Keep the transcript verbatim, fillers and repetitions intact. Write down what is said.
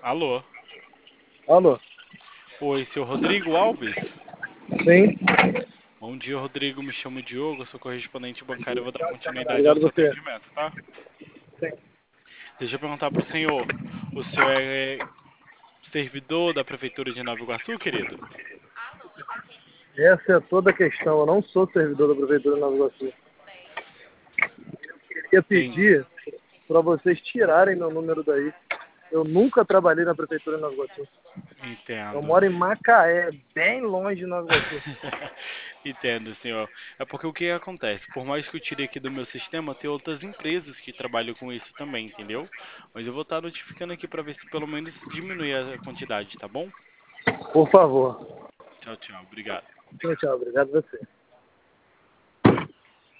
Alô? Alô? Oi, seu Rodrigo Alves? Sim, Bom dia, Rodrigo. Me chamo Diogo, sou correspondente bancário e vou dar continuidade ao obrigado seu você. atendimento, tá? Sim. Deixa eu perguntar pro senhor. O senhor é servidor da Prefeitura de Nova Iguaçu, querido? Essa é toda a questão. Eu não sou servidor da Prefeitura de Nova Iguaçu. Eu queria Sim, pedir para vocês tirarem meu número daí. Eu nunca trabalhei na Prefeitura de Nova Iguaçu. Eu entendo. moro em Macaé, bem longe de Nova Iguaçu. Entendo, senhor. É porque o que acontece? Por mais que eu tire aqui do meu sistema, tem outras empresas que trabalham com isso também, entendeu? Mas eu vou estar notificando aqui para ver se pelo menos diminui a quantidade, tá bom? Por favor. Tchau, tchau. Obrigado. Tchau, tchau. Obrigado a você.